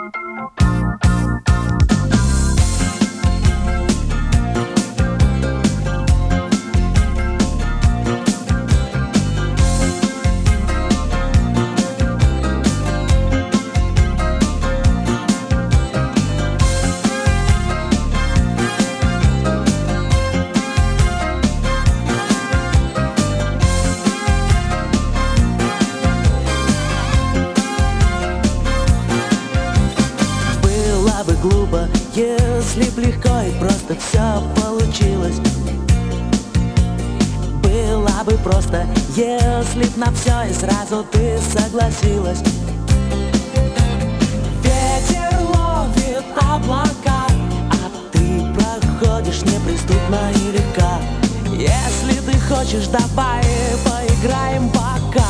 Глупо, если б легко и просто все получилось. Было бы просто, если б на все и сразу ты согласилась. Ветер ловит облака, а ты проходишь неприступно и легко. Если ты хочешь, давай поиграем пока.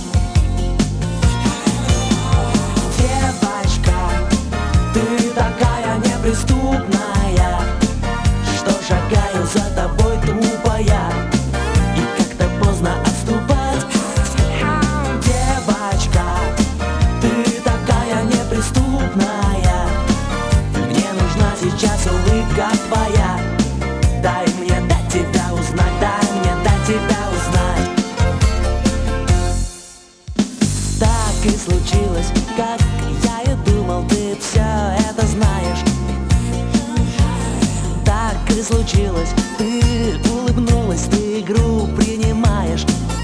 Ты такая неприступная, что шагаю за тобой тупая, и как-то поздно отступать. Девочка, ты такая неприступная, мне нужна сейчас улыбка твоя. Дай мне дать тебя узнать, дай мне дать тебя узнать. Так и случилось, как я и думал, ты все это знаешь. Так и случилось, ты улыбнулась, ты игру принимаешь.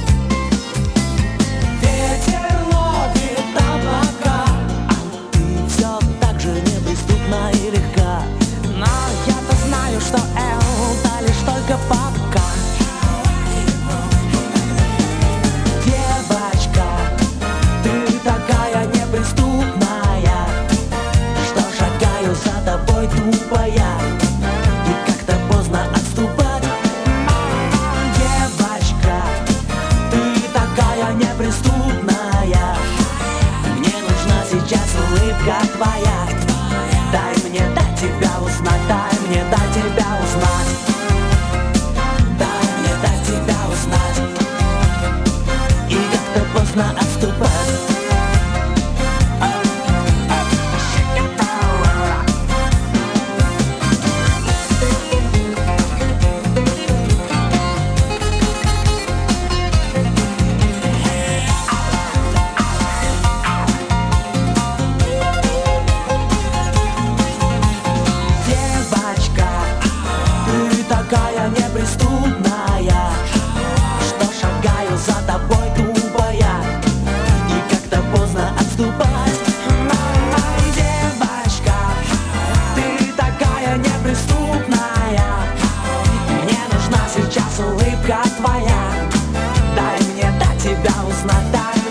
Ветер ловит облака, а ты все так же неприступна и легка. Но я-то знаю, что это лишь только пока. Девочка, ты такая неприступная, что шагаю за тобой тупая, и как-то поздно отступать. Девочка, ты такая неприступная, мне нужна сейчас улыбка твоя. Дай мне дать тебя узнать, дай мне дать тебя узнать. Дай мне дать тебя узнать, и как-то поздно отступать. Такая неприступная, что шагаю за тобой тупая, и как-то поздно отступать. Девочка, ты такая неприступная, мне нужна сейчас улыбка твоя. Дай мне дать тебя узнать, дай